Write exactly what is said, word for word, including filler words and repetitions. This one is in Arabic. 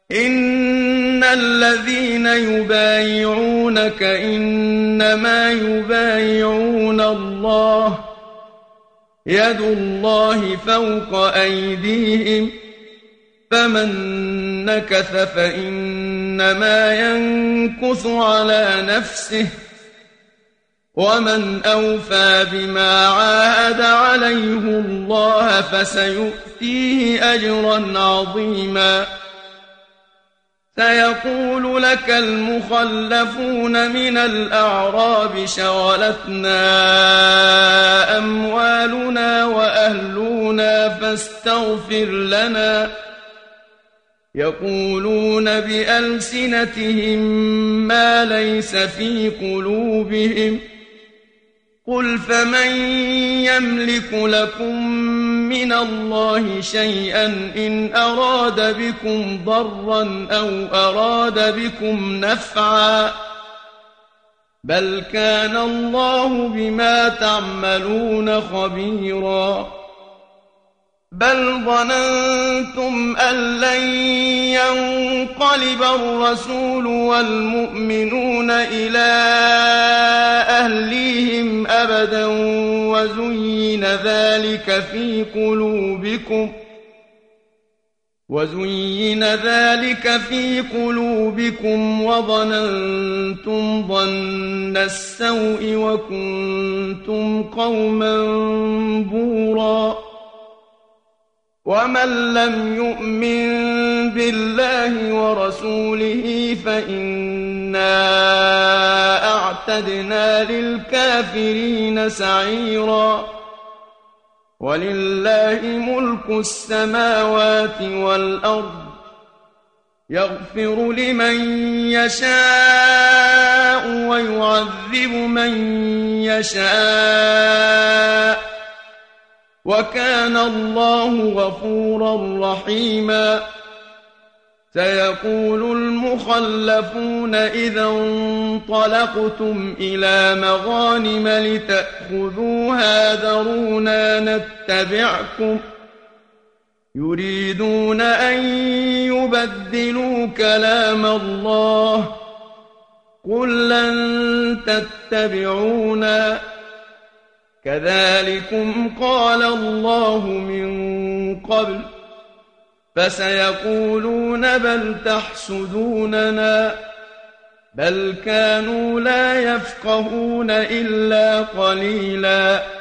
إن الذين يبايعونك إنما يبايعون الله يد الله فوق أيديهم فمن نكث فإنما ينكث على نفسه ومن أوفى بما عاهد عليه الله فسيؤتيه أجرا عظيما سيقول لك المخلفون من الأعراب شغلتنا أموالنا وأهلنا فاستغفر لنا يقولون بألسنتهم ما ليس في قلوبهم قل فمن يملك لكم من الله شيئا إن أراد بكم ضرا أو أراد بكم نفعا بل كان الله بما تعملون خبيرا بل ظننتم أن لن ينقلب الرسول والمؤمنون إلى أهليهم أبدا وزين ذلك في قلوبكم وزين ذلك في قلوبكم وظننتم ظن السوء وكنتم قوما بورا ومن لم يؤمن بالله ورسوله فإنا أعتدنا للكافرين سعيرا ولله ملك السماوات والأرض يغفر لمن يشاء ويعذب من يشاء وكان الله غفورا رحيما سيقول المخلفون إذا انطلقتم إلى مغانم لتأخذوها ذرونا نتبعكم يريدون أن يبدلوا كلام الله قل لن تتبعونا كذلكم قال الله من قبل فسيقولون بل تحسدوننا بل كانوا لا يفقهون إلا قليلا